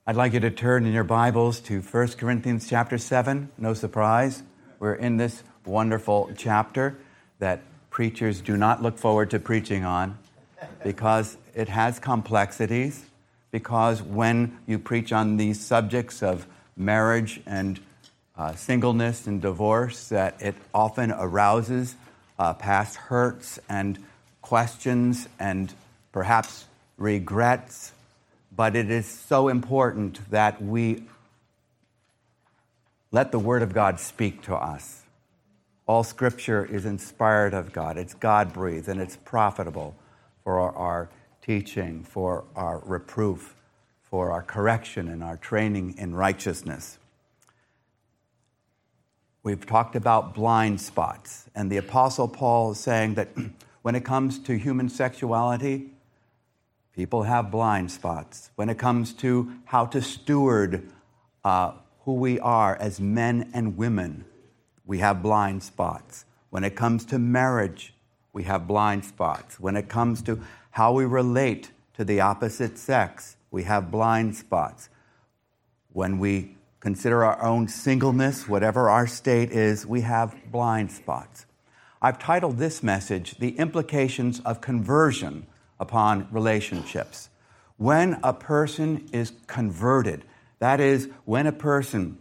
I'd like you to turn in your Bibles to 1 Corinthians chapter 7. No surprise, we're in this wonderful chapter that preachers do not look forward to preaching on because it has complexities, because when you preach on these subjects of marriage and singleness and divorce, that it often arouses past hurts and questions and perhaps regrets. But it is so important that we let the Word of God speak to us. All Scripture is inspired of God. It's God-breathed, and it's profitable for our teaching, for our reproof, for our correction, and our training in righteousness. We've talked about blind spots, and the Apostle Paul is saying that when it comes to human sexuality, people have blind spots. When it comes to how to steward who we are as men and women, we have blind spots. When it comes to marriage, we have blind spots. When it comes to how we relate to the opposite sex, we have blind spots. When we consider our own singleness, whatever our state is, we have blind spots. I've titled this message, The Implications of Conversion upon Relationships. When a person is converted, that is, when a person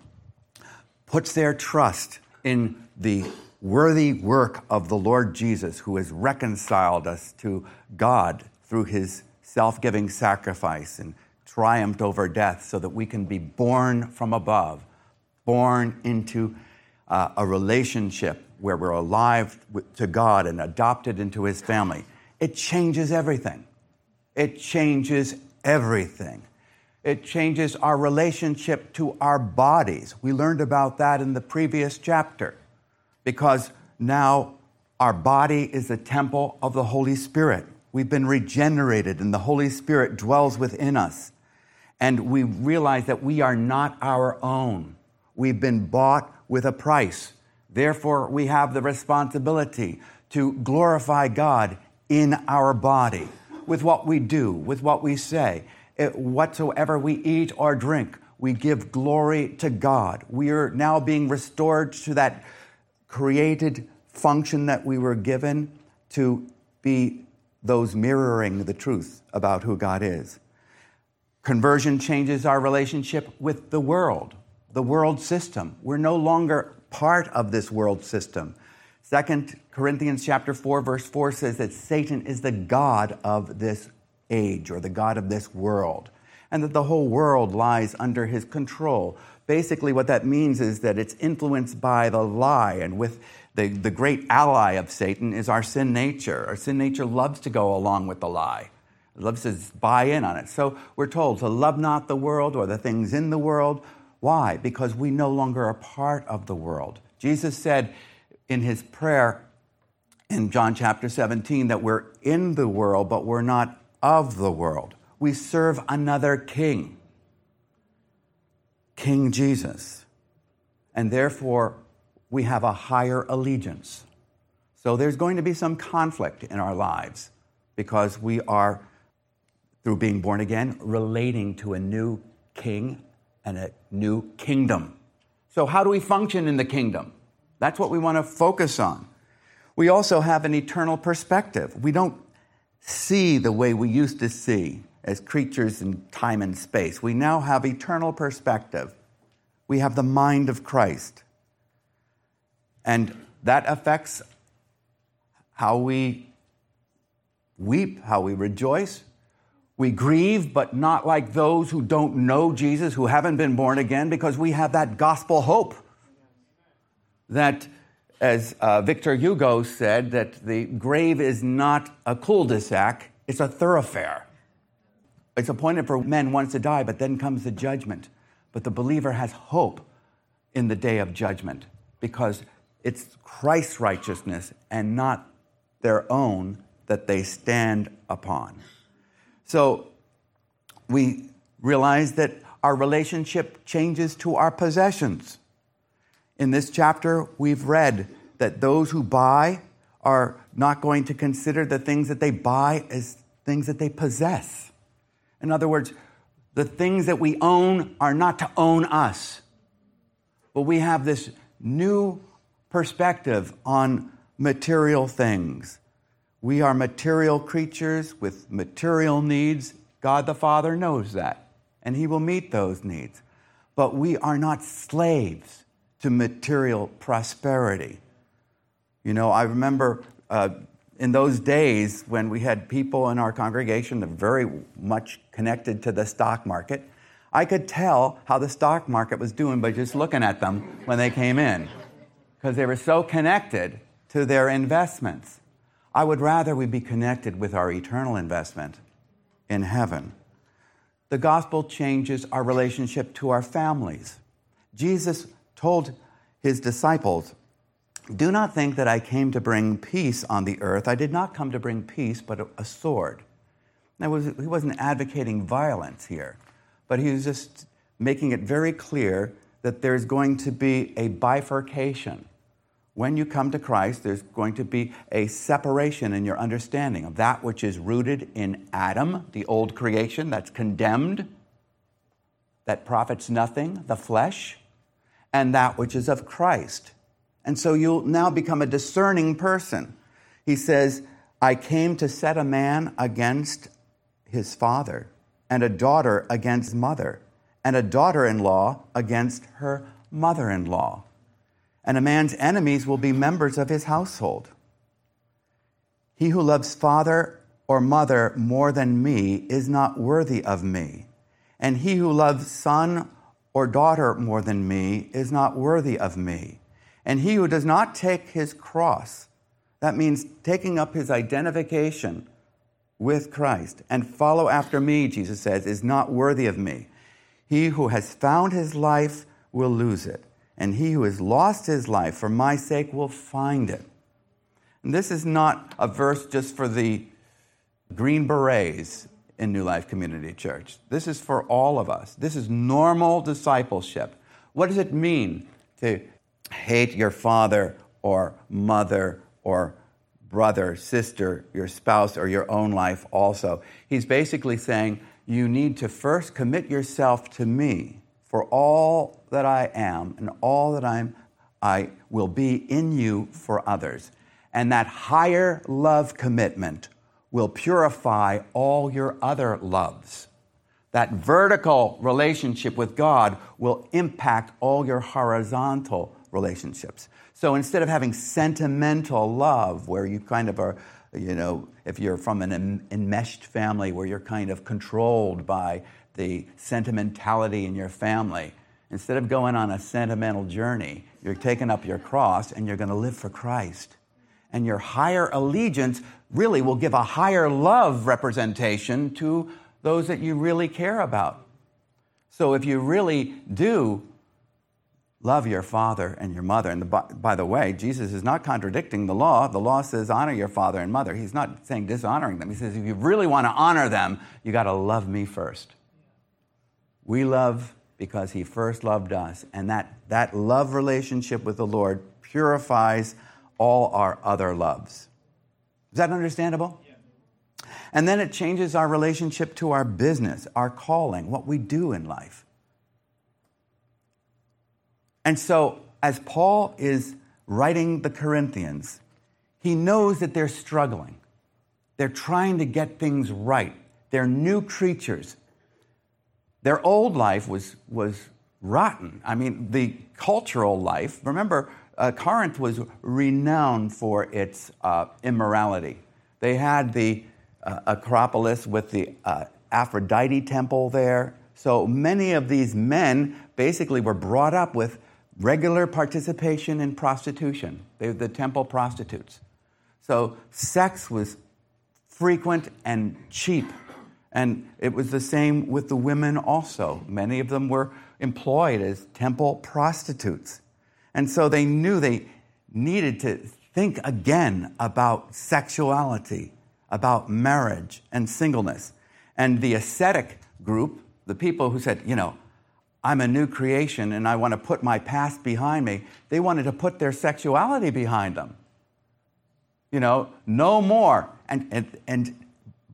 puts their trust in the worthy work of the Lord Jesus, who has reconciled us to God through his self-giving sacrifice and triumphed over death so that we can be born from above, born into a relationship where we're alive to God and adopted into his family. It changes everything. It changes everything. It changes our relationship to our bodies. We learned about that in the previous chapter, because now our body is a temple of the Holy Spirit. We've been regenerated, and the Holy Spirit dwells within us. And we realize that we are not our own. We've been bought with a price. Therefore, we have the responsibility to glorify God in our body, with what we do, with what we say. Whatsoever we eat or drink, we give glory to God. We are now being restored to that created function that we were given to be those mirroring the truth about who God is. Conversion changes our relationship with the world system. We're no longer part of this world system. 2 Corinthians chapter 4, verse 4 says that Satan is the god of this age, or the god of this world, and that the whole world lies under his control. Basically, what that means is that it's influenced by the lie, and with the great ally of Satan is our sin nature. Our sin nature loves to go along with the lie. It loves to buy in on it. So we're told to love not the world or the things in the world. Why? Because we no longer are part of the world. Jesus said in his prayer in John chapter 17 that we're in the world, but we're not of the world. We serve another king, King Jesus. And therefore, we have a higher allegiance. So there's going to be some conflict in our lives because we are, through being born again, relating to a new king and a new kingdom. So how do we function in the kingdom? That's what we want to focus on. We also have an eternal perspective. We don't see the way we used to see as creatures in time and space. We now have eternal perspective. We have the mind of Christ. And that affects how we weep, how we rejoice. We grieve, but not like those who don't know Jesus, who haven't been born again, because we have that gospel hope. That, as Victor Hugo said, that the grave is not a cul-de-sac, it's a thoroughfare. It's appointed for men once to die, but then comes the judgment. But the believer has hope in the day of judgment because it's Christ's righteousness and not their own that they stand upon. So we realize that our relationship changes to our possessions. In this chapter, we've read that those who buy are not going to consider the things that they buy as things that they possess. In other words, The things that we own are not to own us. But we have this new perspective on material things. We are material creatures with material needs. God the Father knows that, and He will meet those needs. But we are not slaves to material prosperity. You know, I remember in those days when we had people in our congregation that were very much connected to the stock market, I could tell how the stock market was doing by just looking at them when they came in, because they were so connected to their investments. I would rather we be connected with our eternal investment in heaven. The gospel changes our relationship to our families. Jesus told His disciples, "Do not think that I came to bring peace on the earth. I did not come to bring peace, but a sword." Now, He wasn't advocating violence here, but He was just making it very clear that there's going to be a bifurcation. When you come to Christ, there's going to be a separation in your understanding of that which is rooted in Adam, the old creation that's condemned, that profits nothing, the flesh, and that which is of Christ. And so you'll now become a discerning person. He says, "I came to set a man against his father, and a daughter against mother, and a daughter-in-law against her mother-in-law. And a man's enemies will be members of his household. He who loves father or mother more than me is not worthy of me. And he who loves son or daughter more than me is not worthy of me. And he who does not take his cross," that means taking up his identification with Christ, "and follow after me," Jesus says, "is not worthy of me. He who has found his life will lose it. And he who has lost his life for my sake will find it." And this is not a verse just for the Green Berets in New Life Community Church. This is for all of us. This is normal discipleship. What does it mean to hate your father or mother or brother, sister, your spouse, or your own life also? He's basically saying you need to first commit yourself to me for all that I am and all that I will be in you for others. And that higher love commitment will purify all your other loves. That vertical relationship with God will impact all your horizontal relationships. So instead of having sentimental love, where you kind of are, you know, if you're from an enmeshed family where you're kind of controlled by the sentimentality in your family, instead of going on a sentimental journey, you're taking up your cross and you're going to live for Christ. And your higher allegiance really will give a higher love representation to those that you really care about. So if you really do love your father and your mother, and by the way, Jesus is not contradicting the law. The law says honor your father and mother. He's not saying dishonoring them. He says if you really want to honor them, you got to love me first. We love because He first loved us. And that love relationship with the Lord purifies all our other loves. Is that understandable? Yeah. And then it changes our relationship to our business, our calling, what we do in life. And so, as Paul is writing the Corinthians, he knows that they're struggling. They're trying to get things right. They're new creatures. Their old life was rotten. I mean, the cultural life, remember, Corinth was renowned for its immorality. They had the Acropolis with the Aphrodite temple there. So many of these men basically were brought up with regular participation in prostitution. They were the temple prostitutes. So sex was frequent and cheap. And it was the same with the women also. Many of them were employed as temple prostitutes. And so they knew they needed to think again about sexuality, about marriage and singleness. And the ascetic group, the people who said, you know, I'm a new creation and I want to put my past behind me, they wanted to put their sexuality behind them. You know, no more. And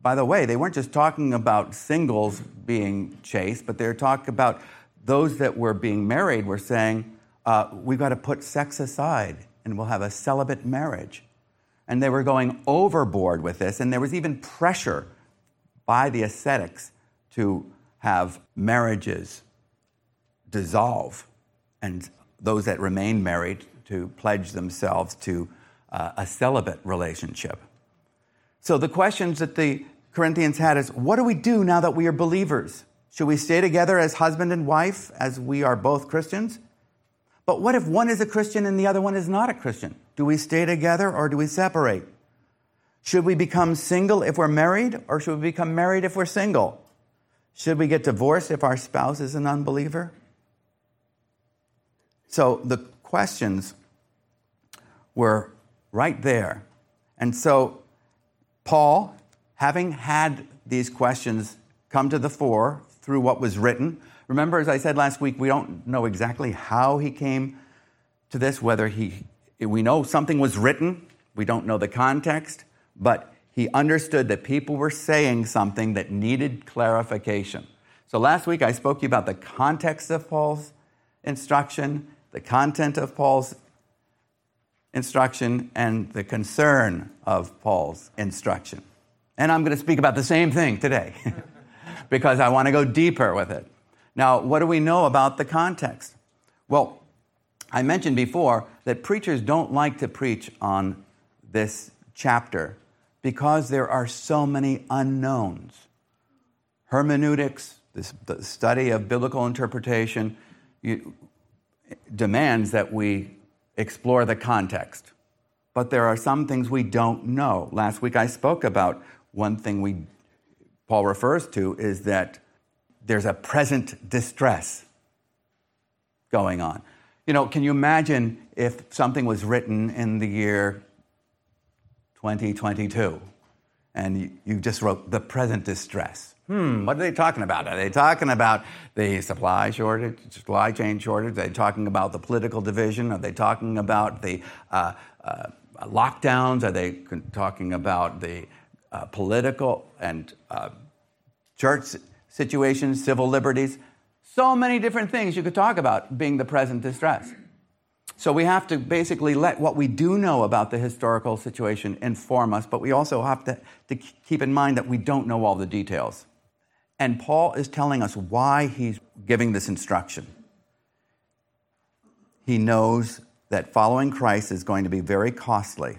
by the way, they weren't just talking about singles being chaste, but they're talking about those that were being married were saying, we've got to put sex aside and we'll have a celibate marriage. And they were going overboard with this, and there was even pressure by the ascetics to have marriages dissolve and those that remained married to pledge themselves to a celibate relationship. So the questions that the Corinthians had is, what do we do now that we are believers? Should we stay together as husband and wife as we are both Christians? But what if one is a Christian and the other one is not a Christian? Do we stay together or do we separate? Should we become single if we're married, or should we become married if we're single? Should we get divorced if our spouse is an unbeliever? So the questions were right there. And so Paul, having had these questions come to the fore through what was written, remember, as I said last week, we don't know exactly how he came to this, whether we know something was written, we don't know the context, but he understood that people were saying something that needed clarification. So last week I spoke to you about the context of Paul's instruction, the content of Paul's instruction, and the concern of Paul's instruction. And I'm going to speak about the same thing today because I want to go deeper with it. Now, what do we know about the context? Well, I mentioned before that preachers don't like to preach on this chapter because there are so many unknowns. Hermeneutics, the study of biblical interpretation, demands that we explore the context. But there are some things we don't know. Last week I spoke about one thing Paul refers to is that there's a present distress going on. Can you imagine if something was written in the year 2022 and you just wrote the present distress? What are they talking about? Are they talking about the supply chain shortage? Are they talking about the political division? Are they talking about the lockdowns? Are they talking about the political and church situations, civil liberties? So many different things you could talk about being the present distress. So we have to basically let what we do know about the historical situation inform us, but we also have to keep in mind that we don't know all the details. And Paul is telling us why he's giving this instruction. He knows that following Christ is going to be very costly,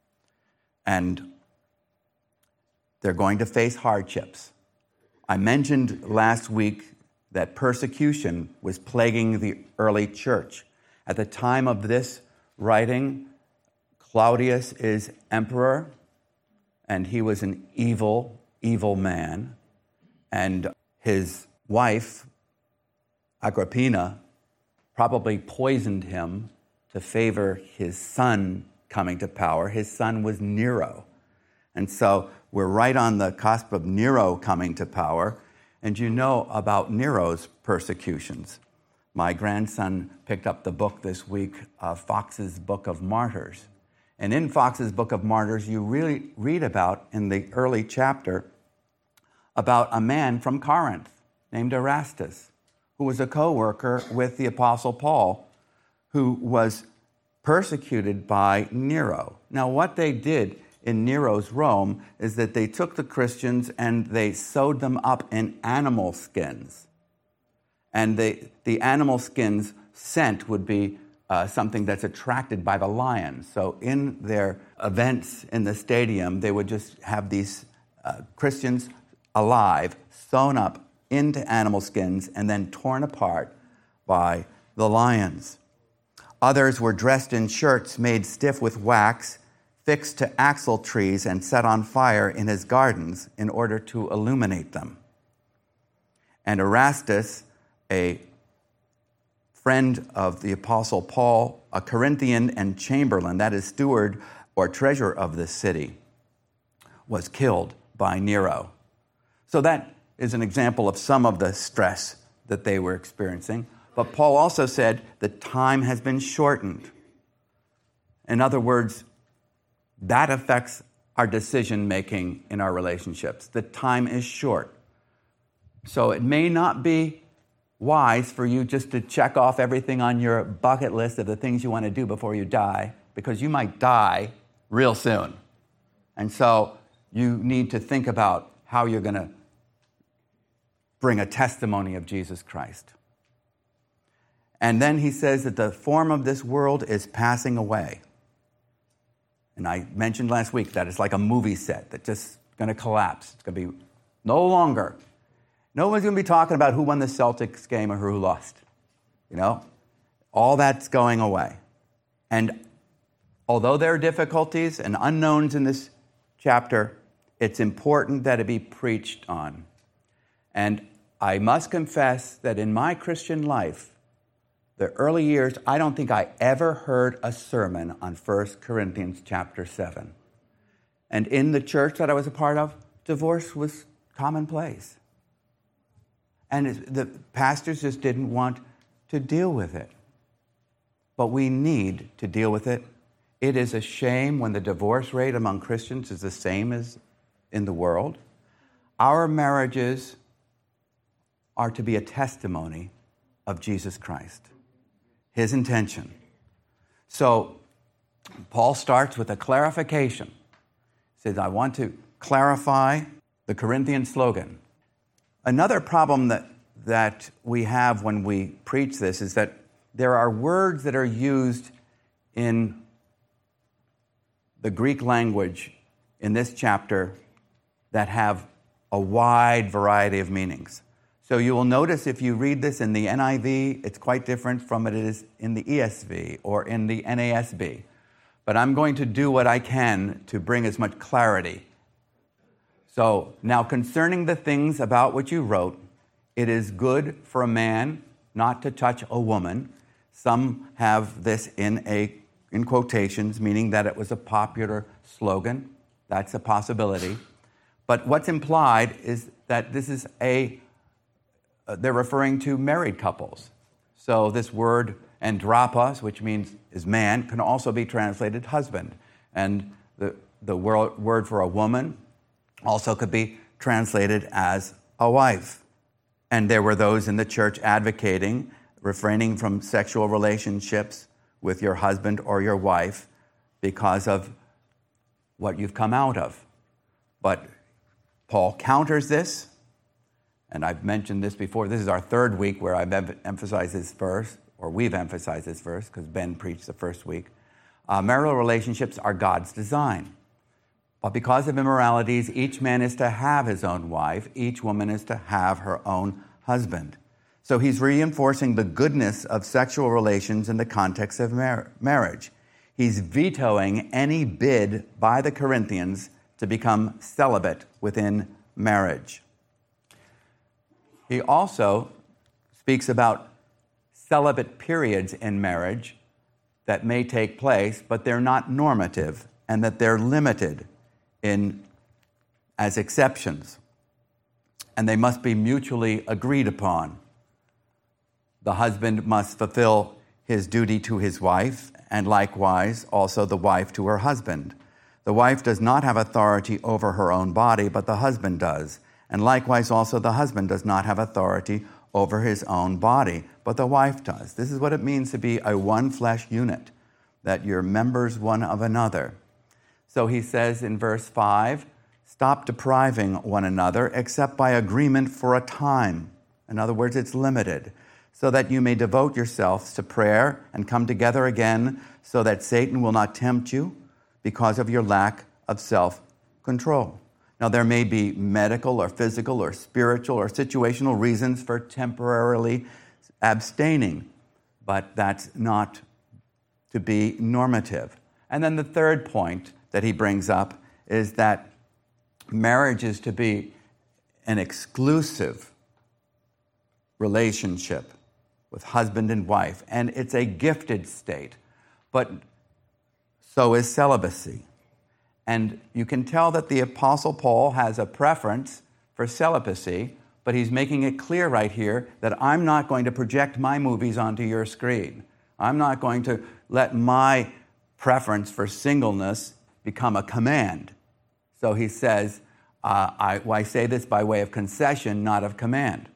and they're going to face hardships. I mentioned last week that persecution was plaguing the early church. At the time of this writing, Claudius is emperor, and he was an evil, evil man. And his wife, Agrippina, probably poisoned him to favor his son coming to power. His son was Nero. And so we're right on the cusp of Nero coming to power. And you know about Nero's persecutions. My grandson picked up the book this week, Fox's Book of Martyrs. And in Fox's Book of Martyrs, you really read about, in the early chapter, about a man from Corinth named Erastus, who was a co-worker with the Apostle Paul, who was persecuted by Nero. Now, what they did in Nero's Rome is that they took the Christians and they sewed them up in animal skins. And the animal skins scent would be something that's attracted by the lions. So in their events in the stadium, they would just have these Christians alive, sewn up into animal skins, and then torn apart by the lions. Others were dressed in shirts made stiff with wax, fixed to axle trees, and set on fire in his gardens in order to illuminate them. And Erastus, a friend of the Apostle Paul, a Corinthian and chamberlain, that is steward or treasurer of the city, was killed by Nero. So that is an example of some of the stress that they were experiencing. But Paul also said the time has been shortened. In other words, that affects our decision-making in our relationships. The time is short. So it may not be wise for you just to check off everything on your bucket list of the things you want to do before you die, because you might die real soon. And so you need to think about how you're going to bring a testimony of Jesus Christ. And then he says that the form of this world is passing away. And I mentioned last week that it's like a movie set that's just going to collapse. It's going to be no longer. No one's going to be talking about who won the Celtics game or who lost. You know? All that's going away. And although there are difficulties and unknowns in this chapter, it's important that it be preached on. And I must confess that in my Christian life, the early years, I don't think I ever heard a sermon on 1 Corinthians chapter 7. And in the church that I was a part of, divorce was commonplace. And the pastors just didn't want to deal with it. But we need to deal with it. It is a shame when the divorce rate among Christians is the same as in the world. Our marriages are to be a testimony of Jesus Christ, his intention. So Paul starts with a clarification. He says, I want to clarify the Corinthian slogan. Another problem that we have when we preach this is that there are words that are used in the Greek language in this chapter that have a wide variety of meanings. So you will notice if you read this in the NIV, it's quite different from it is in the ESV or in the NASB. But I'm going to do what I can to bring as much clarity. So now concerning the things about which you wrote, it is good for a man not to touch a woman. Some have this in quotations, meaning that it was a popular slogan. That's a possibility. But what's implied is that this is they're referring to married couples. So this word andropos, which means is man, can also be translated husband. And the word for a woman also could be translated as a wife. And there were those in the church advocating refraining from sexual relationships with your husband or your wife because of what you've come out of. But Paul counters this. And I've mentioned this before. This is our third week where I've emphasized this verse, or we've emphasized this verse, because Ben preached the first week. Marital relationships are God's design. But because of immoralities, each man is to have his own wife. Each woman is to have her own husband. So he's reinforcing the goodness of sexual relations in the context of marriage. He's vetoing any bid by the Corinthians to become celibate within marriage. He also speaks about celibate periods in marriage that may take place, but they're not normative, and that they're limited as exceptions. And they must be mutually agreed upon. The husband must fulfill his duty to his wife, and likewise also the wife to her husband. The wife does not have authority over her own body, but the husband does. And likewise, also, the husband does not have authority over his own body, but the wife does. This is what it means to be a one-flesh unit, that you're members one of another. So he says in verse 5, stop depriving one another except by agreement for a time. In other words, it's limited, so that you may devote yourselves to prayer and come together again so that Satan will not tempt you because of your lack of self-control. Now, there may be medical or physical or spiritual or situational reasons for temporarily abstaining, but that's not to be normative. And then the third point that he brings up is that marriage is to be an exclusive relationship with husband and wife, and it's a gifted state, but so is celibacy. And you can tell that the Apostle Paul has a preference for celibacy, but he's making it clear right here that I'm not going to project my movies onto your screen. I'm not going to let my preference for singleness become a command. So he says, I say this by way of concession, not of command.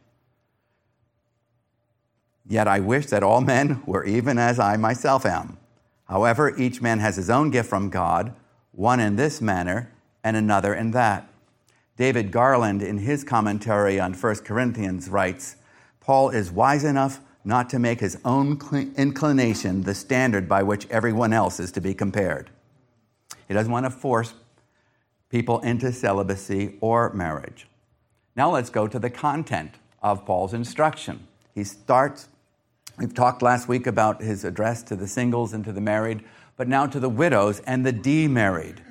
Yet I wish that all men were even as I myself am. However, each man has his own gift from God, one in this manner and another in that. David Garland, in his commentary on 1 Corinthians, writes, Paul is wise enough not to make his own inclination the standard by which everyone else is to be compared. He doesn't want to force people into celibacy or marriage. Now let's go to the content of Paul's instruction. We've talked last week about his address to the singles and to the married, but now to the widows and the demarried.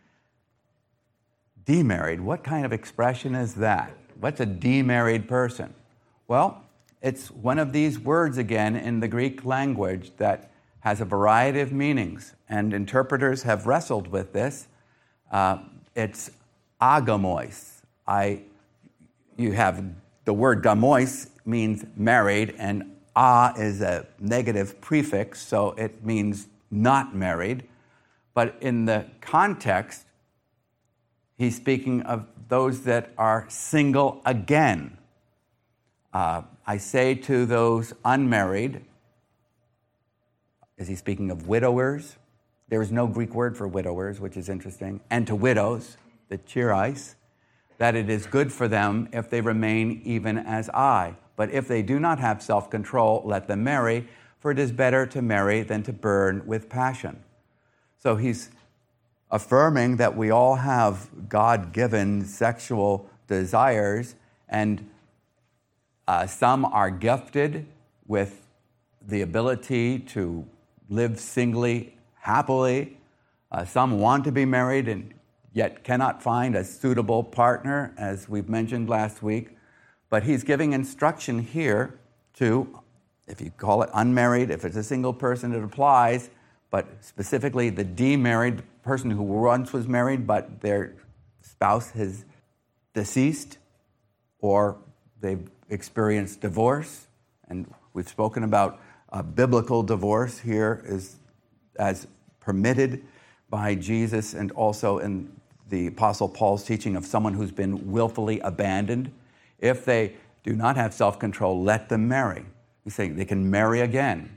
Demarried, what kind of expression is that? What's a demarried person? Well, it's one of these words again in the Greek language that has a variety of meanings, and interpreters have wrestled with this. It's agamois. You have the word gamois means married, and is a negative prefix, so it means not married. But in the context, he's speaking of those that are single again. I say to those unmarried, is he speaking of widowers? There is no Greek word for widowers, which is interesting. And to widows, the chirais, that it is good for them if they remain even as I. But if they do not have self-control, let them marry, for it is better to marry than to burn with passion. So he's affirming that we all have God-given sexual desires, and some are gifted with the ability to live singly, happily. Some want to be married and yet cannot find a suitable partner, as we've mentioned last week. But he's giving instruction here to, if you call it unmarried, if it's a single person, it applies, but specifically the demarried person who once was married, but their spouse has deceased, or they've experienced divorce. And we've spoken about biblical divorce here as permitted by Jesus, and also in the Apostle Paul's teaching of someone who's been willfully abandoned. If they do not have self-control, let them marry. He's saying they can marry again.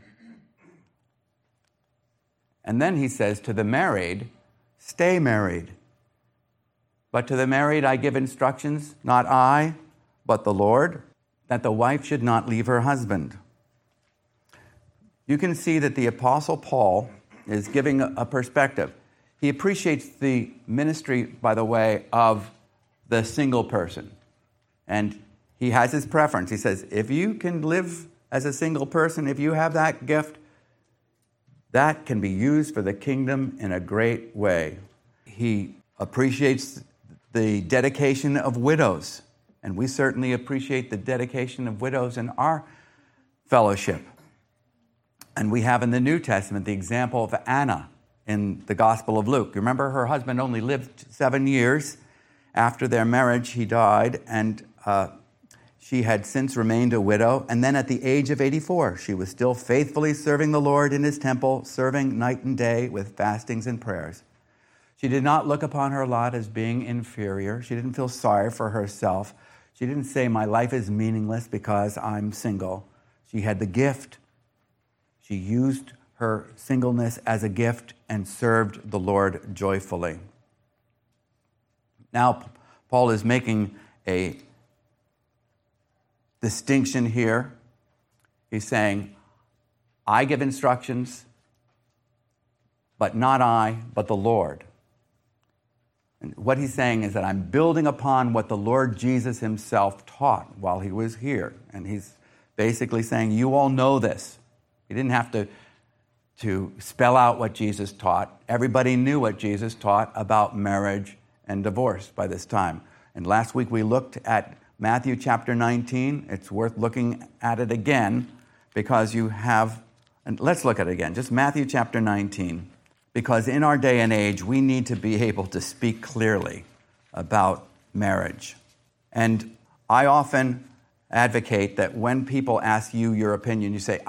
And then he says to the married, stay married. But to the married I give instructions, not I, but the Lord, that the wife should not leave her husband. You can see that the Apostle Paul is giving a perspective. He appreciates the ministry, by the way, of the single person. And he has his preference. He says, if you can live as a single person, if you have that gift, that can be used for the kingdom in a great way. He appreciates the dedication of widows, and we certainly appreciate the dedication of widows in our fellowship. And we have in the New Testament the example of Anna in the Gospel of Luke. You remember, her husband only lived 7 years. After their marriage, he died, and she had since remained a widow. And then at the age of 84, she was still faithfully serving the Lord in his temple, serving night and day with fastings and prayers. She did not look upon her lot as being inferior. She didn't feel sorry for herself. She didn't say, my life is meaningless because I'm single. She had the gift. She used her singleness as a gift and served the Lord joyfully. Now, Paul is making a distinction here. He's saying, I give instructions, but not I, but the Lord. And what he's saying is that I'm building upon what the Lord Jesus himself taught while he was here. And he's basically saying, you all know this. He didn't have to spell out what Jesus taught. Everybody knew what Jesus taught about marriage and divorce by this time. And last week we looked at Matthew chapter 19. It's worth looking at it again because you have, and let's look at it again, just Matthew chapter 19, because in our day and age we need to be able to speak clearly about marriage. And I often advocate that when people ask you your opinion, you say,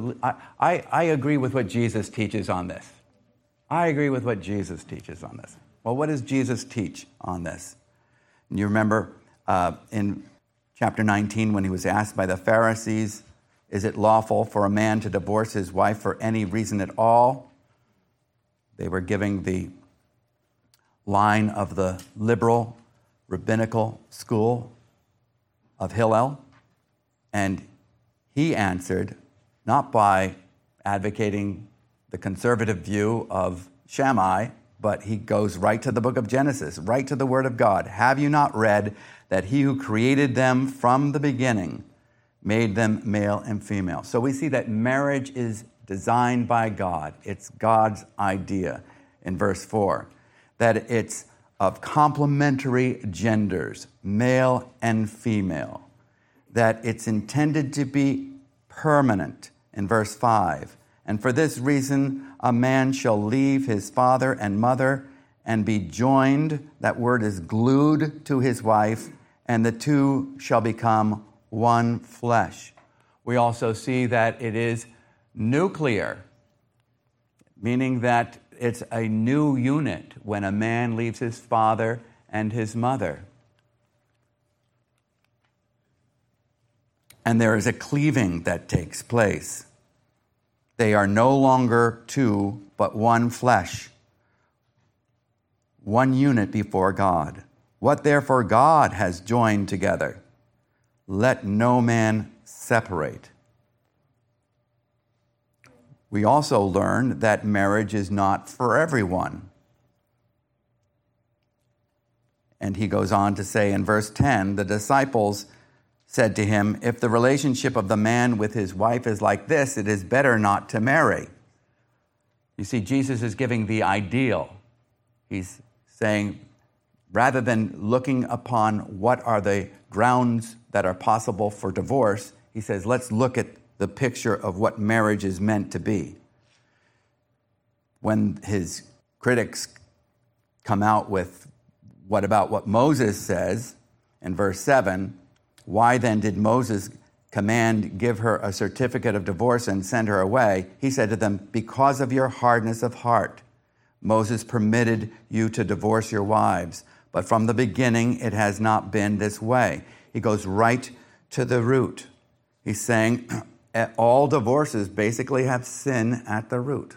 I agree with what Jesus teaches on this. I agree with what Jesus teaches on this. Well, what does Jesus teach on this? And you remember in chapter 19 when he was asked by the Pharisees, is it lawful for a man to divorce his wife for any reason at all? They were giving the line of the liberal rabbinical school of Hillel, and he answered not by advocating the conservative view of Shammai, but he goes right to the book of Genesis, right to the word of God. Have you not read that he who created them from the beginning made them male and female? So we see that marriage is designed by God. It's God's idea in verse 4, that it's of complementary genders, male and female, that it's intended to be permanent in verse 5. And for this reason, a man shall leave his father and mother and be joined, that word is glued, to his wife, and the two shall become one flesh. We also see that it is nuclear, meaning that it's a new unit when a man leaves his father and his mother. And there is a cleaving that takes place. They are no longer two, but one flesh, one unit before God. What therefore God has joined together, let no man separate. We also learn that marriage is not for everyone. And he goes on to say in verse 10, the disciples said to him, if the relationship of the man with his wife is like this, it is better not to marry. You see, Jesus is giving the ideal. He's saying, rather than looking upon what are the grounds that are possible for divorce, he says, let's look at the picture of what marriage is meant to be. When his critics come out with what Moses says in verse 7, why then did Moses command, give her a certificate of divorce and send her away? He said to them, because of your hardness of heart, Moses permitted you to divorce your wives, but from the beginning it has not been this way. He goes right to the root. He's saying all divorces basically have sin at the root.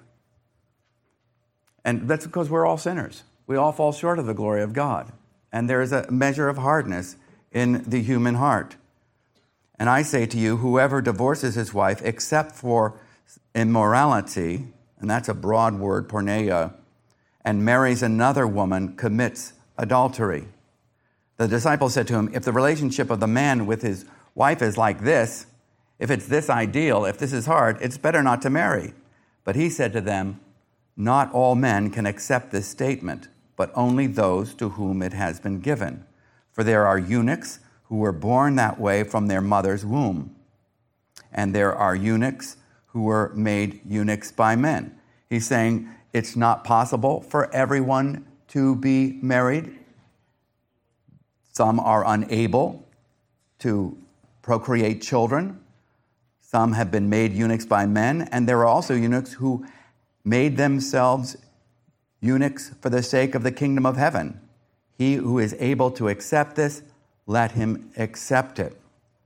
And that's because we're all sinners. We all fall short of the glory of God. And there is a measure of hardness in the human heart. And I say to you, whoever divorces his wife except for immorality, and that's a broad word, porneia, and marries another woman commits adultery. The disciples said to him, if the relationship of the man with his wife is like this, if it's this ideal, if this is hard, it's better not to marry. But he said to them, not all men can accept this statement, but only those to whom it has been given. For there are eunuchs who were born that way from their mother's womb, and there are eunuchs who were made eunuchs by men. He's saying it's not possible for everyone to be married. Some are unable to procreate children. Some have been made eunuchs by men, and there are also eunuchs who made themselves eunuchs for the sake of the kingdom of heaven. He who is able to accept this, let him accept it.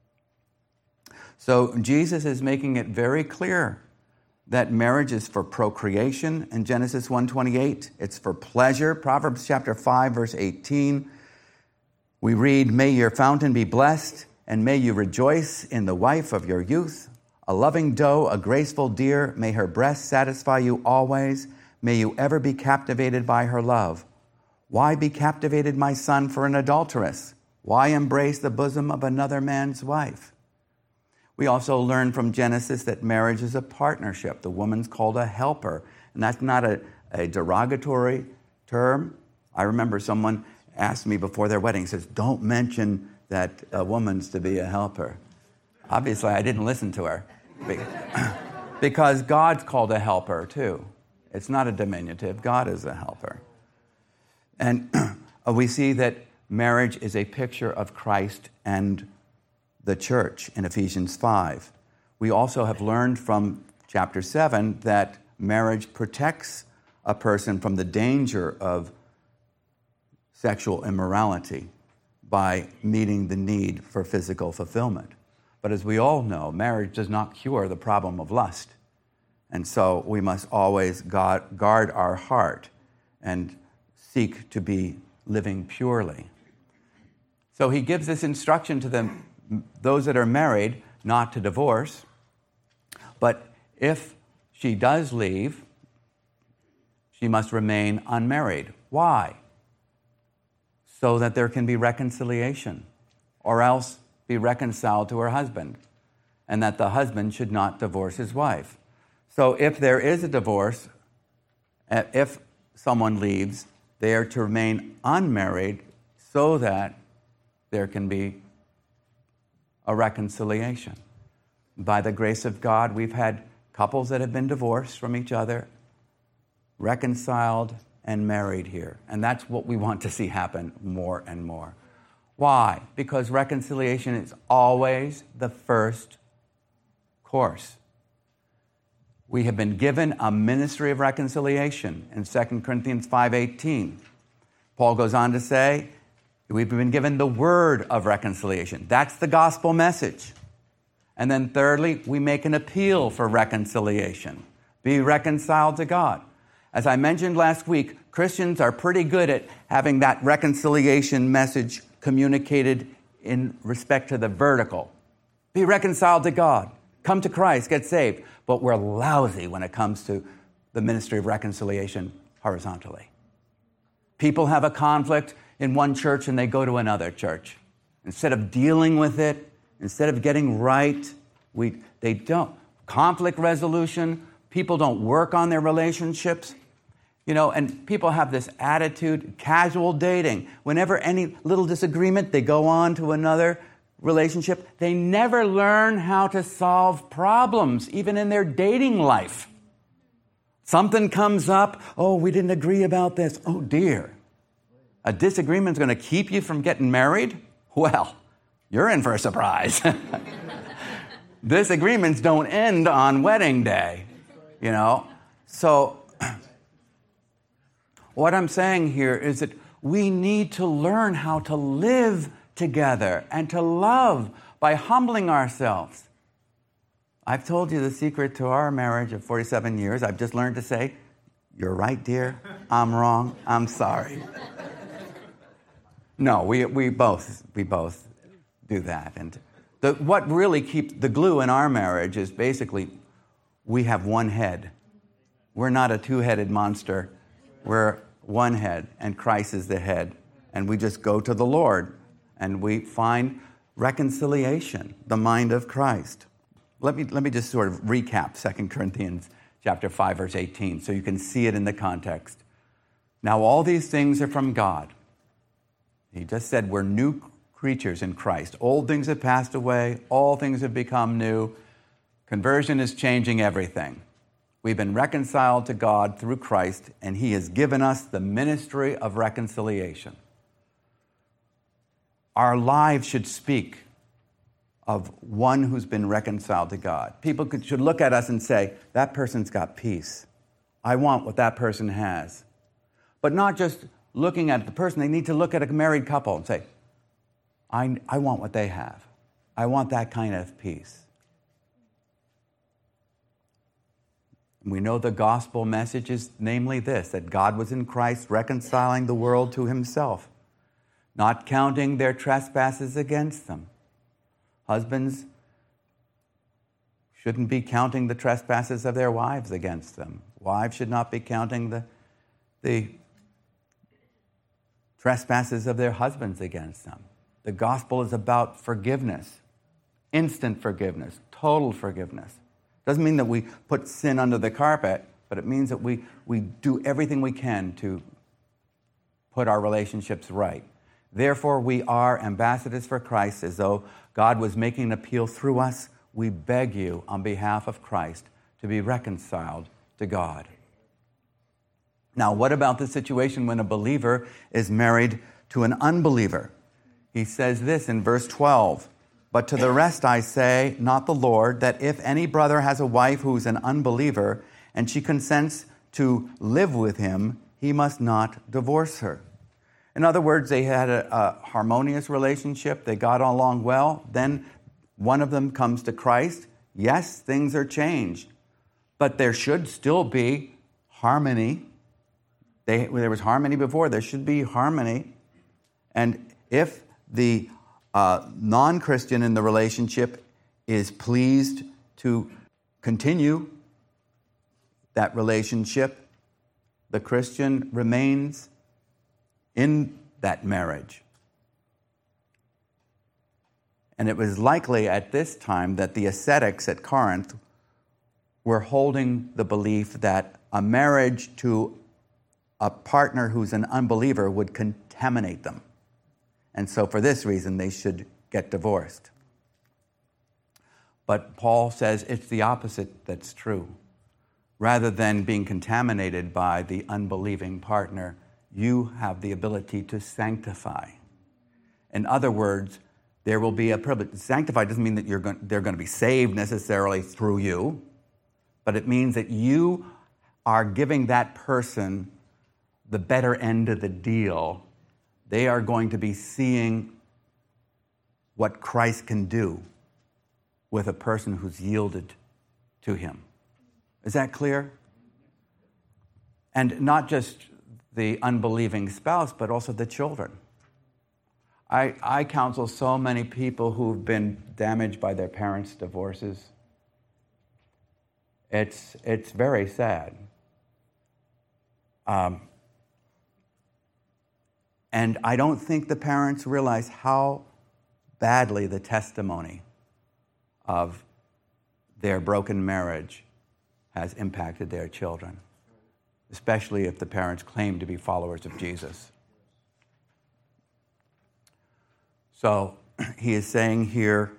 So Jesus is making it very clear that marriage is for procreation in Genesis 1:28. It's for pleasure. Proverbs chapter 5, verse 18. We read, may your fountain be blessed, and may you rejoice in the wife of your youth. A loving doe, a graceful deer, may her breast satisfy you always. May you ever be captivated by her love. Why be captivated, my son, for an adulteress? Why embrace the bosom of another man's wife? We also learn from Genesis that marriage is a partnership. The woman's called a helper, and that's not a derogatory term. I remember someone asked me before their wedding, says, don't mention that a woman's to be a helper. Obviously, I didn't listen to her because God's called a helper too. It's not a diminutive. God is a helper. And we see that marriage is a picture of Christ and the church in Ephesians 5. We also have learned from chapter 7 that marriage protects a person from the danger of sexual immorality by meeting the need for physical fulfillment. But as we all know, marriage does not cure the problem of lust. And so we must always guard our heart and seek to be living purely. So he gives this instruction to them, those that are married, not to divorce. But if she does leave, she must remain unmarried. Why? So that there can be reconciliation, or else be reconciled to her husband, and that the husband should not divorce his wife. So if there is a divorce, if someone leaves, they are to remain unmarried so that there can be a reconciliation. By the grace of God, we've had couples that have been divorced from each other, reconciled and married here. And that's what we want to see happen more and more. Why? Because reconciliation is always the first course. We have been given a ministry of reconciliation in 2 Corinthians 5:18. Paul goes on to say, we've been given the word of reconciliation. That's the gospel message. And then thirdly, we make an appeal for reconciliation. Be reconciled to God. As I mentioned last week, Christians are pretty good at having that reconciliation message communicated in respect to the vertical. Be reconciled to God. Come to Christ, get saved. But we're lousy when it comes to the ministry of reconciliation horizontally. People have a conflict in one church and they go to another church. Instead of dealing with it, instead of getting right, they don't. Conflict resolution, people don't work on their relationships. And people have this attitude, casual dating. Whenever any little disagreement, they go on to another relationship. They never learn how to solve problems, even in their dating life. Something comes up, we didn't agree about this. Oh dear. A disagreement's going to keep you from getting married? Well, you're in for a surprise. Disagreements don't end on wedding day, So what I'm saying here is that we need to learn how to live together and to love by humbling ourselves. I've told you the secret to our marriage of 47 years. I've just learned to say, you're right, dear. I'm wrong. I'm sorry. No, we both do that. And what really keeps the glue in our marriage is basically we have one head. We're not a two-headed monster. We're one head, and Christ is the head. And we just go to the Lord, and we find reconciliation, the mind of Christ. Let me just sort of recap 2 Corinthians chapter 5, verse 18, so you can see it in the context. Now, all these things are from God. He just said we're new creatures in Christ. Old things have passed away. All things have become new. Conversion is changing everything. We've been reconciled to God through Christ, and He has given us the ministry of reconciliation. Our lives should speak of one who's been reconciled to God. People should look at us and say, that person's got peace. I want what that person has. But not just looking at the person. They need to look at a married couple and say, I want what they have. I want that kind of peace. We know the gospel message is namely this, that God was in Christ reconciling the world to Himself, not counting their trespasses against them. Husbands shouldn't be counting the trespasses of their wives against them. Wives should not be counting the trespasses of their husbands against them. The gospel is about forgiveness, instant forgiveness, total forgiveness. Doesn't mean that we put sin under the carpet, but it means that we do everything we can to put our relationships right. Therefore, we are ambassadors for Christ, as though God was making an appeal through us. We beg you, on behalf of Christ, to be reconciled to God. Now, what about the situation when a believer is married to an unbeliever? He says this in verse 12. But to the rest I say, not the Lord, that if any brother has a wife who is an unbeliever, and she consents to live with him, he must not divorce her. In other words, they had a harmonious relationship. They got along well. Then one of them comes to Christ. Yes, things are changed, but there should still be harmony. There was harmony before. There should be harmony. And if the non-Christian in the relationship is pleased to continue that relationship, the Christian remains in that marriage. And it was likely at this time that the ascetics at Corinth were holding the belief that a marriage to a partner who's an unbeliever would contaminate them. And so for this reason, they should get divorced. But Paul says it's the opposite that's true. Rather than being contaminated by the unbelieving partner, you have the ability to sanctify. In other words, there will be a privilege. Sanctify doesn't mean that they're going to be saved necessarily through you, but it means that you are giving that person the better end of the deal. They are going to be seeing what Christ can do with a person who's yielded to him. Is that clear? And not just the unbelieving spouse, but also the children. I counsel so many people who've been damaged by their parents' divorces. It's very sad. And I don't think the parents realize how badly the testimony of their broken marriage has impacted their children, especially if the parents claim to be followers of Jesus. So he is saying here,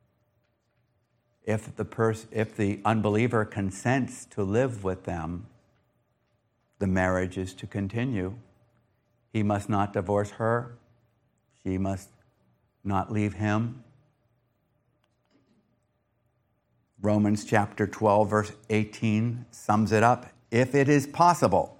if the unbeliever consents to live with them, the marriage is to continue. He must not divorce her. She must not leave him. Romans chapter 12, verse 18 sums it up. If it is possible,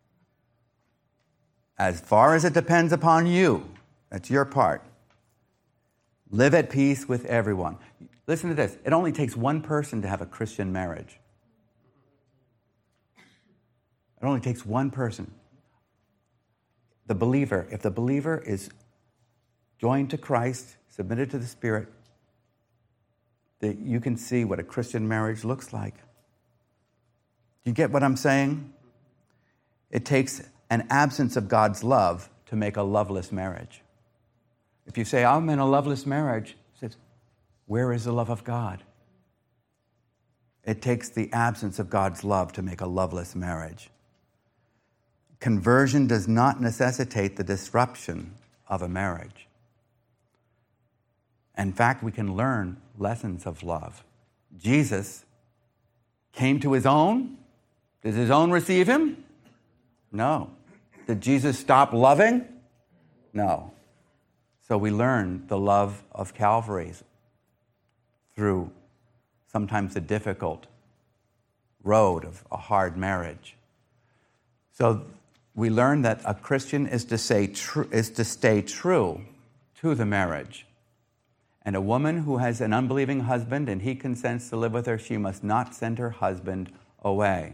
as far as it depends upon you, that's your part, live at peace with everyone. Listen to this. It only takes one person to have a Christian marriage. It only takes one person. The believer, if the believer is joined to Christ, submitted to the Spirit, that you can see what a Christian marriage looks like. Do you get what I'm saying? It takes an absence of God's love to make a loveless marriage. If you say, I'm in a loveless marriage, it says, where is the love of God? It takes the absence of God's love to make a loveless marriage. Conversion does not necessitate the disruption of a marriage. In fact, we can learn lessons of love. Jesus came to his own. Did his own receive him? No. Did Jesus stop loving? No. So we learn the love of Calvary through sometimes the difficult road of a hard marriage. So we learn that a Christian is to stay true to the marriage. And a woman who has an unbelieving husband and he consents to live with her, she must not send her husband away.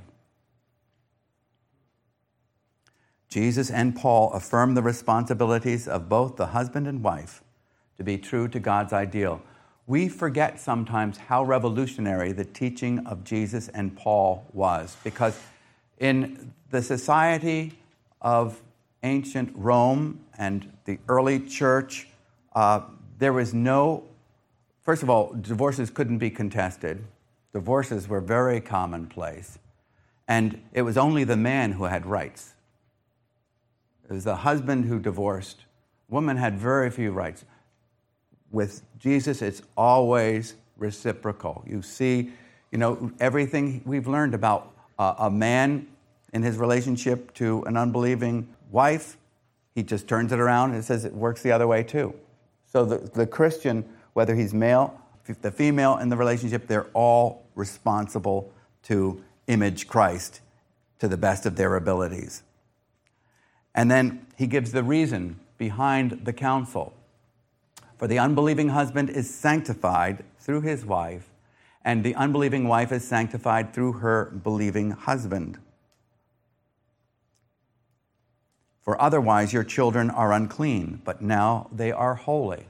Jesus and Paul affirm the responsibilities of both the husband and wife to be true to God's ideal. We forget sometimes how revolutionary the teaching of Jesus and Paul was, because in the society of ancient Rome and the early church, there was no, first of all, divorces couldn't be contested. Divorces were very commonplace. And it was only the man who had rights. It was the husband who divorced. Women had very few rights. With Jesus, it's always reciprocal. You see, everything we've learned about a man in his relationship to an unbelieving wife, he just turns it around and says it works the other way too. So the Christian, whether he's male, the female in the relationship, they're all responsible to image Christ to the best of their abilities. And then he gives the reason behind the counsel. For the unbelieving husband is sanctified through his wife, and the unbelieving wife is sanctified through her believing husband. For otherwise your children are unclean, but now they are holy.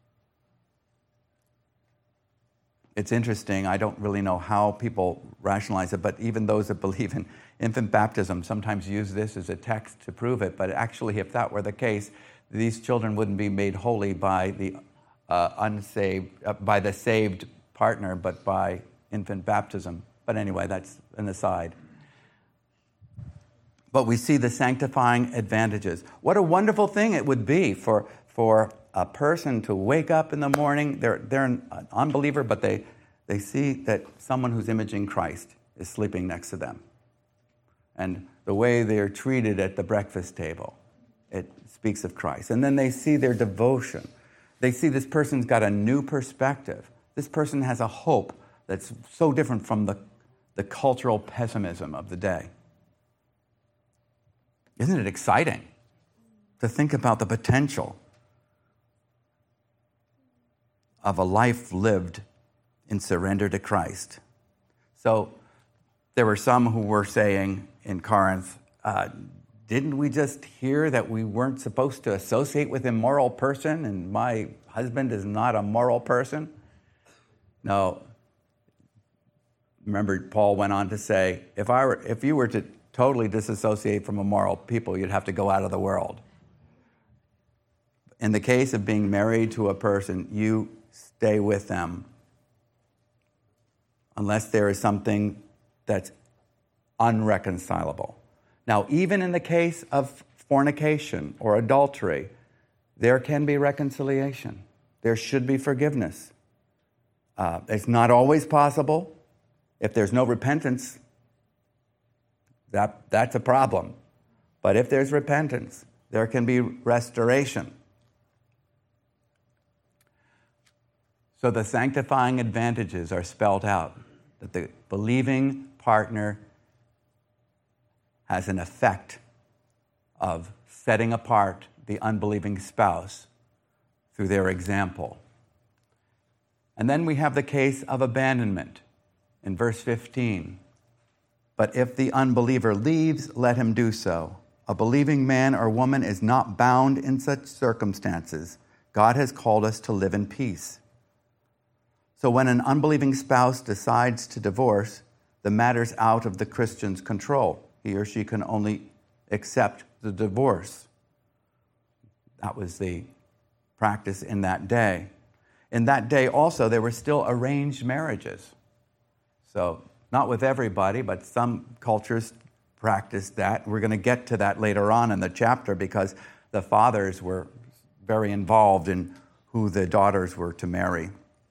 It's interesting, I don't really know how people rationalize it, but even those that believe in infant baptism sometimes use this as a text to prove it. But actually, if that were the case, these children wouldn't be made holy by the by the saved partner, but by infant baptism. But anyway, that's an aside. But we see the sanctifying advantages. What a wonderful thing it would be for a person to wake up in the morning. They're an unbeliever, but they see that someone who's imaging Christ is sleeping next to them. And the way they're treated at the breakfast table, it speaks of Christ. And then they see their devotion. They see this person's got a new perspective. This person has a hope that's so different from the cultural pessimism of the day. Isn't it exciting to think about the potential of a life lived in surrender to Christ? So there were some who were saying in Corinth, didn't we just hear that we weren't supposed to associate with an immoral person, and my husband is not a moral person? No. Remember, Paul went on to say, if you were to totally disassociate from immoral people, you'd have to go out of the world. In the case of being married to a person, you stay with them unless there is something that's unreconcilable. Now, even in the case of fornication or adultery, there can be reconciliation. There should be forgiveness. It's not always possible. If there's no repentance, that's a problem. But if there's repentance, there can be restoration. So the sanctifying advantages are spelled out, that the believing partner has an effect of setting apart the unbelieving spouse through their example. And then we have the case of abandonment in verse 15. But if the unbeliever leaves, let him do so. A believing man or woman is not bound in such circumstances. God has called us to live in peace. So when an unbelieving spouse decides to divorce, the matter's out of the Christian's control. He or she can only accept the divorce. That was the practice in that day. In that day also, there were still arranged marriages. So not with everybody, but some cultures practiced that. We're going to get to that later on in the chapter because the fathers were very involved in who the daughters were to marry.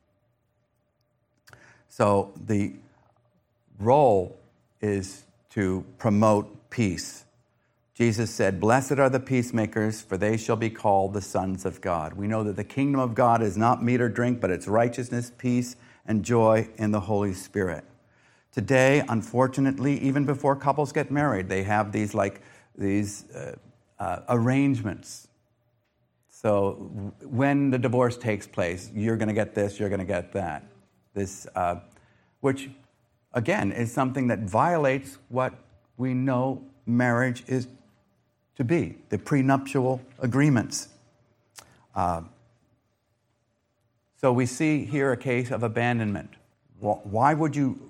So the role is to promote peace. Jesus said, "Blessed are the peacemakers, for they shall be called the sons of God." We know that the kingdom of God is not meat or drink, but it's righteousness, peace, and joy in the Holy Spirit. Today, unfortunately, even before couples get married, they have these arrangements. So when the divorce takes place, you're going to get this, you're going to get that. This, which, again, is something that violates what we know marriage is to be, the prenuptial agreements. So we see here a case of abandonment. Why would you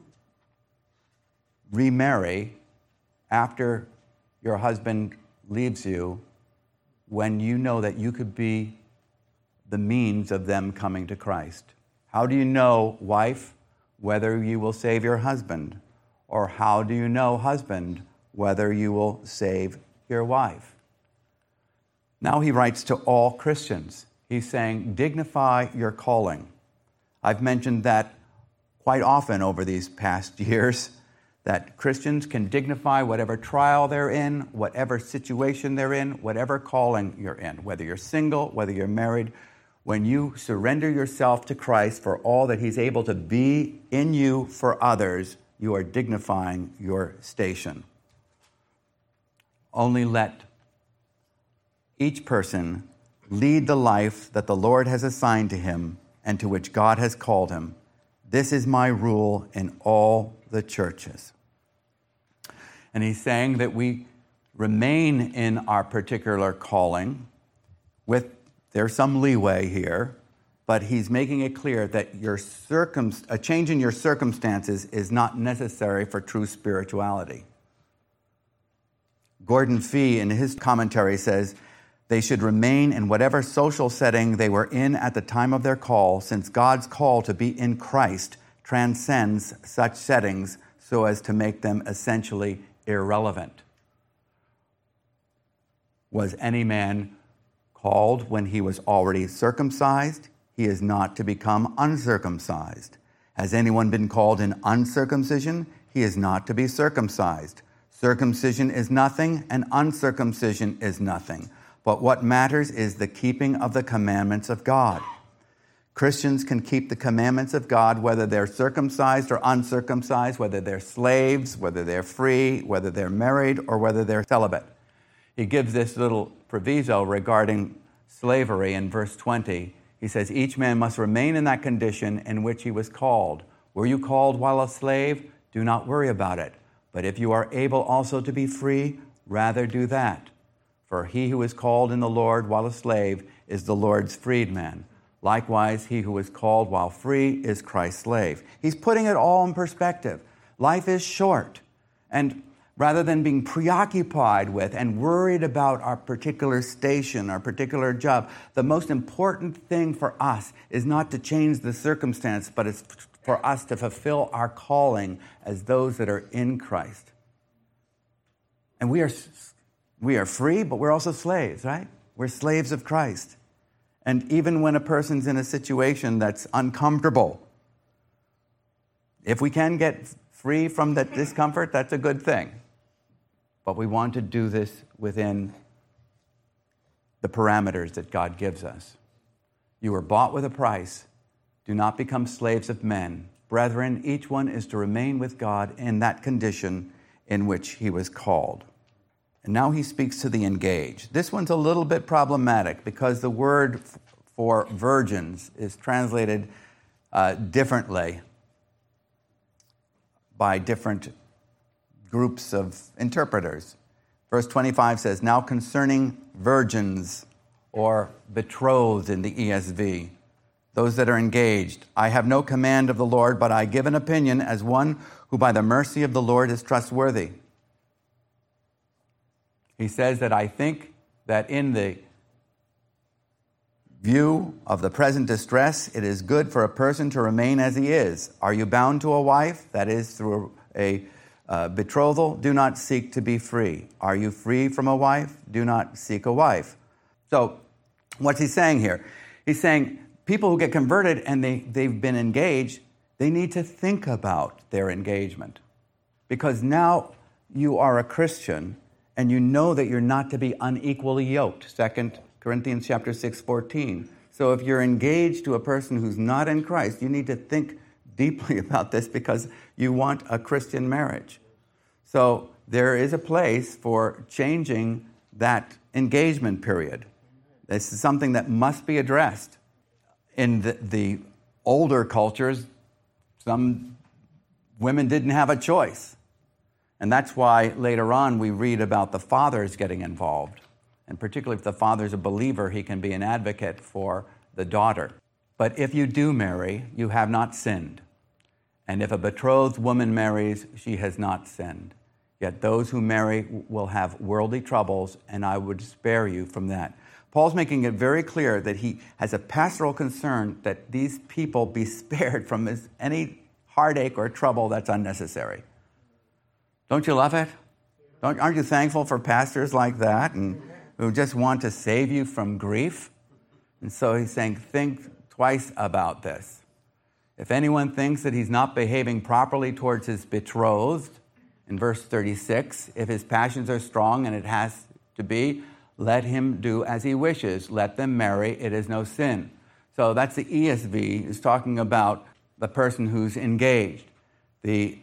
remarry after your husband leaves you when you know that you could be the means of them coming to Christ? How do you know, wife, whether you will save your husband? Or how do you know, husband, whether you will save your wife? Now he writes to all Christians. He's saying, dignify your calling. I've mentioned that quite often over these past years, that Christians can dignify whatever trial they're in, whatever situation they're in, whatever calling you're in, whether you're single, whether you're married. When you surrender yourself to Christ for all that he's able to be in you for others, you are dignifying your station. Only let each person lead the life that the Lord has assigned to him and to which God has called him. This is my rule in all the churches. And he's saying that we remain in our particular calling there's some leeway here, but he's making it clear that a change in your circumstances is not necessary for true spirituality. Gordon Fee, in his commentary, says, they should remain in whatever social setting they were in at the time of their call, since God's call to be in Christ transcends such settings so as to make them essentially irrelevant. Was any man called when he was already circumcised? He is not to become uncircumcised. Has anyone been called in uncircumcision? He is not to be circumcised. Circumcision is nothing, and uncircumcision is nothing. But what matters is the keeping of the commandments of God. Christians can keep the commandments of God whether they're circumcised or uncircumcised, whether they're slaves, whether they're free, whether they're married, or whether they're celibate. He gives this little proviso regarding slavery in verse 20. He says, each man must remain in that condition in which he was called. Were you called while a slave? Do not worry about it. But if you are able also to be free, rather do that. For he who is called in the Lord while a slave is the Lord's freedman. Likewise, he who is called while free is Christ's slave. He's putting it all in perspective. Life is short. And rather than being preoccupied with and worried about our particular station, our particular job, the most important thing for us is not to change the circumstance, but it's for us to fulfill our calling as those that are in Christ. And we are free, but we're also slaves, right? We're slaves of Christ. And even when a person's in a situation that's uncomfortable, if we can get free from that discomfort, that's a good thing. But we want to do this within the parameters that God gives us. You were bought with a price. Do not become slaves of men. Brethren, each one is to remain with God in that condition in which he was called. And now he speaks to the engaged. This one's a little bit problematic because the word for virgins is translated differently by different groups of interpreters. Verse 25 says, now concerning virgins or betrothed in the ESV, those that are engaged, I have no command of the Lord, but I give an opinion as one who by the mercy of the Lord is trustworthy. He says that I think that in the view of the present distress, it is good for a person to remain as he is. Are you bound to a wife? That is, through a betrothal, do not seek to be free. Are you free from a wife? Do not seek a wife. So, what's he saying here? He's saying people who get converted and they've been engaged, they need to think about their engagement. Because now you are a Christian and you know that you're not to be unequally yoked. 2 Corinthians chapter 6:14. So if you're engaged to a person who's not in Christ, you need to think deeply about this because you want a Christian marriage. So there is a place for changing that engagement period. This is something that must be addressed. In the older cultures, some women didn't have a choice. And that's why later on we read about the fathers getting involved. And particularly if the father's a believer, he can be an advocate for the daughter. But if you do marry, you have not sinned. And if a betrothed woman marries, she has not sinned. Yet those who marry will have worldly troubles, and I would spare you from that. Paul's making it very clear that he has a pastoral concern that these people be spared from any heartache or trouble that's unnecessary. Don't you love it? Aren't you thankful for pastors like that and who just want to save you from grief? And so he's saying, think twice about this. If anyone thinks that he's not behaving properly towards his betrothed, in verse 36, if his passions are strong, and it has to be, let him do as he wishes. Let them marry. It is no sin. So that's the ESV is talking about the person who's engaged. The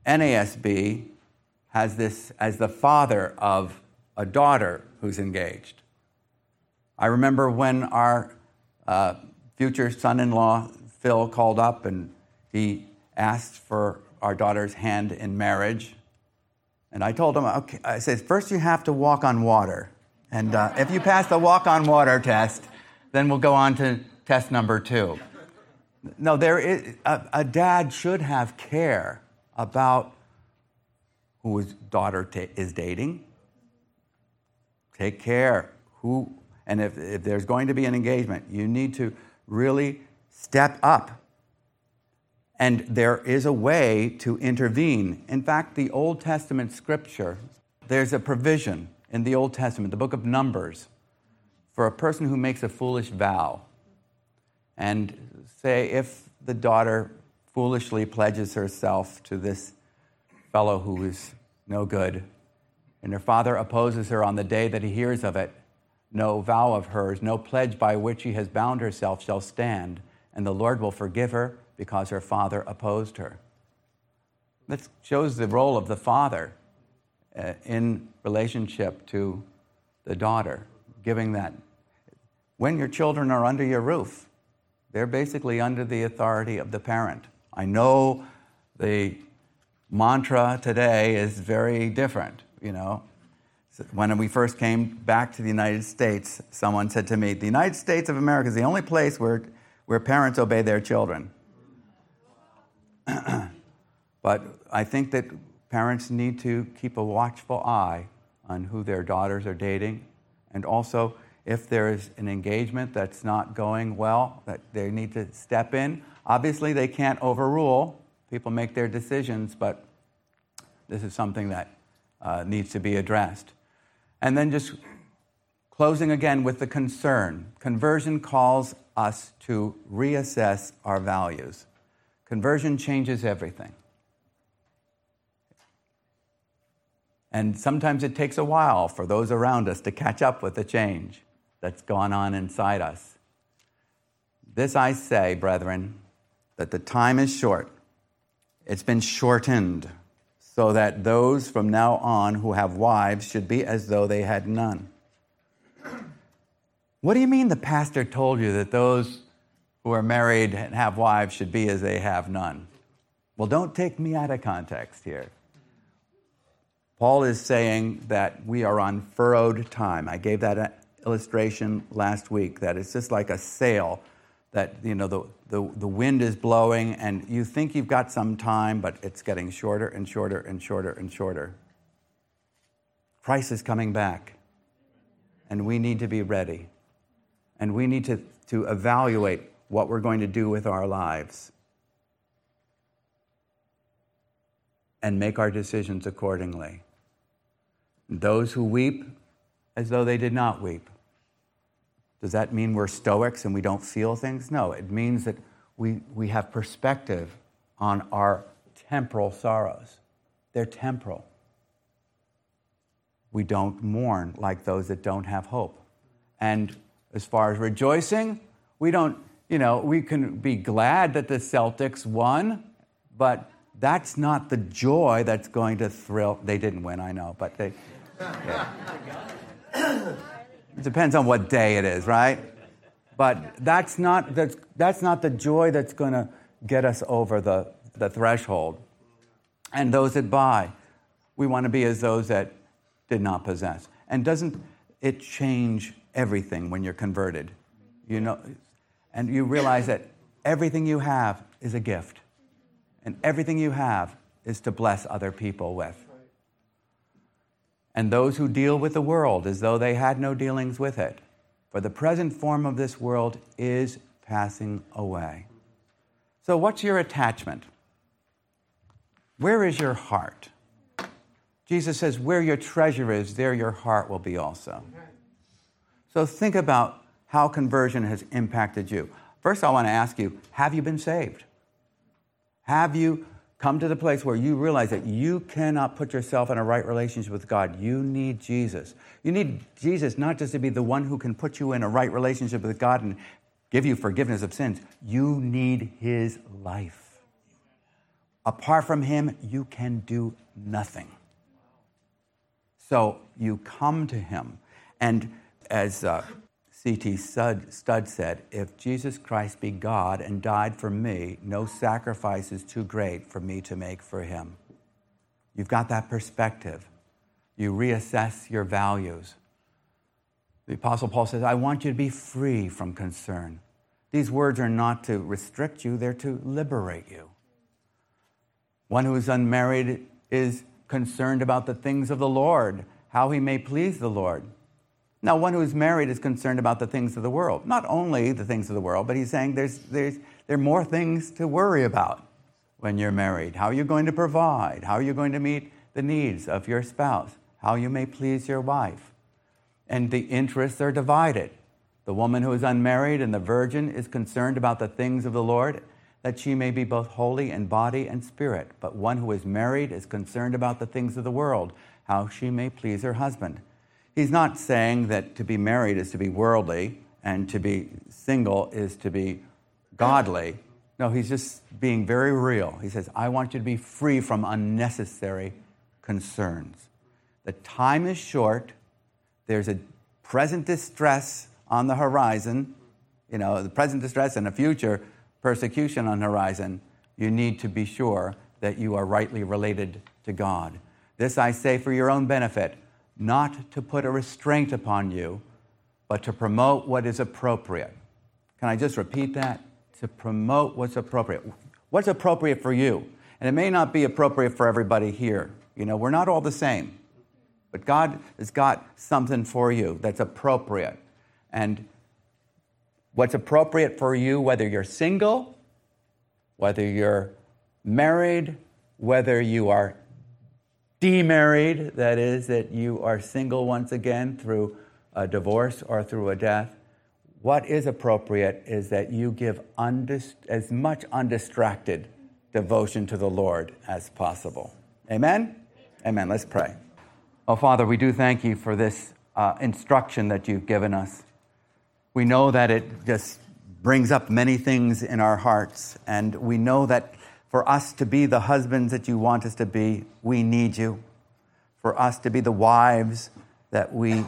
NASB has this as the father of a daughter who's engaged. I remember when our future son-in-law, Phil, called up and he asked for our daughter's hand in marriage. And I told him, okay, I said, first you have to walk on water. And if you pass the walk on water test, then we'll go on to test number 2. No, there is, a dad should have care about who his daughter is dating. Take care. And if there's going to be an engagement, you need to really step up. And there is a way to intervene. In fact, the Old Testament scripture, there's a provision in the Old Testament, the book of Numbers, for a person who makes a foolish vow. And say if the daughter foolishly pledges herself to this fellow who is no good, and her father opposes her on the day that he hears of it, no vow of hers, no pledge by which she has bound herself shall stand, and the Lord will forgive her because her father opposed her. That shows the role of the father in relationship to the daughter, giving that. When your children are under your roof, they're basically under the authority of the parent. I know the mantra today is very different, When we first came back to the United States, someone said to me, the United States of America is the only place where parents obey their children. But I think that parents need to keep a watchful eye on who their daughters are dating. And also, if there is an engagement that's not going well, that they need to step in. Obviously, they can't overrule. People make their decisions, but this is something that needs to be addressed. And then just closing again with the concern. Conversion calls us to reassess our values. Conversion changes everything. And sometimes it takes a while for those around us to catch up with the change that's gone on inside us. This I say, brethren, that the time is short. It's been shortened, so that those from now on who have wives should be as though they had none. What do you mean the pastor told you that those who are married and have wives should be as they have none? Well, don't take me out of context here. Paul is saying that we are on furrowed time. I gave that illustration last week, that it's just like a sail that, the wind is blowing and you think you've got some time, but it's getting shorter and shorter and shorter and shorter. Christ is coming back, and we need to be ready. And we need to evaluate what we're going to do with our lives and make our decisions accordingly. Those who weep as though they did not weep. Does that mean we're stoics and we don't feel things? No, it means that we have perspective on our temporal sorrows. They're temporal. We don't mourn like those that don't have hope. And as far as rejoicing, we don't, we can be glad that the Celtics won, but that's not the joy that's going to thrill. They didn't win, I know, but they... Yeah. It depends on what day it is, right? But that's not the joy that's going to get us over the threshold. And those that buy, we want to be as those that did not possess. And doesn't it change everything when you're converted? And you realize that everything you have is a gift. And everything you have is to bless other people with. And those who deal with the world as though they had no dealings with it. For the present form of this world is passing away. So what's your attachment? Where is your heart? Jesus says, where your treasure is, there your heart will be also. So think about how conversion has impacted you. First, I want to ask you, have you been saved? Have you come to the place where you realize that you cannot put yourself in a right relationship with God? You need Jesus. You need Jesus not just to be the one who can put you in a right relationship with God and give you forgiveness of sins. You need his life. Apart from him, you can do nothing. So you come to him. And as C.T. Studd said, "If Jesus Christ be God and died for me, no sacrifice is too great for me to make for him." You've got that perspective. You reassess your values. The Apostle Paul says, "I want you to be free from concern." These words are not to restrict you, they're to liberate you. One who is unmarried is concerned about the things of the Lord, how he may please the Lord. Now, one who is married is concerned about the things of the world. Not only the things of the world, but he's saying there are more things to worry about when you're married. How are you going to provide? How are you going to meet the needs of your spouse? How you may please your wife? And the interests are divided. The woman who is unmarried and the virgin is concerned about the things of the Lord, that she may be both holy in body and spirit. But one who is married is concerned about the things of the world, how she may please her husband. He's not saying that to be married is to be worldly and to be single is to be godly. No, he's just being very real. He says, I want you to be free from unnecessary concerns. The time is short. There's a present distress on the horizon, the present distress and a future persecution on the horizon. You need to be sure that you are rightly related to God. This I say for your own benefit, not to put a restraint upon you, but to promote what is appropriate. Can I just repeat that? To promote what's appropriate. What's appropriate for you? And it may not be appropriate for everybody here. We're not all the same. But God has got something for you that's appropriate. And what's appropriate for you, whether you're single, whether you're married, whether you are demarried, that is, that you are single once again through a divorce or through a death, what is appropriate is that you give as much undistracted devotion to the Lord as possible. Amen? Amen. Let's pray. Oh, Father, we do thank you for this instruction that you've given us. We know that it just brings up many things in our hearts, and we know that for us to be the husbands that you want us to be, we need you. For us to be the wives that we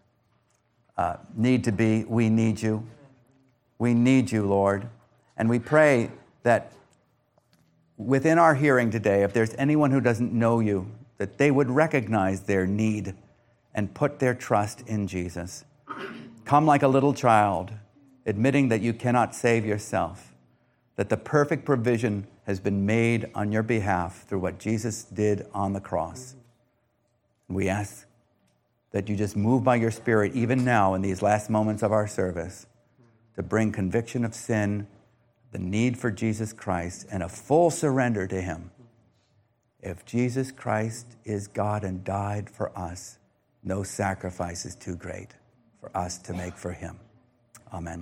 need to be, we need you. We need you, Lord. And we pray that within our hearing today, if there's anyone who doesn't know you, that they would recognize their need and put their trust in Jesus. Come like a little child, admitting that you cannot save yourself, that the perfect provision has been made on your behalf through what Jesus did on the cross. We ask that you just move by your Spirit even now in these last moments of our service to bring conviction of sin, the need for Jesus Christ, and a full surrender to him. If Jesus Christ is God and died for us, no sacrifice is too great for us to make for him. Amen.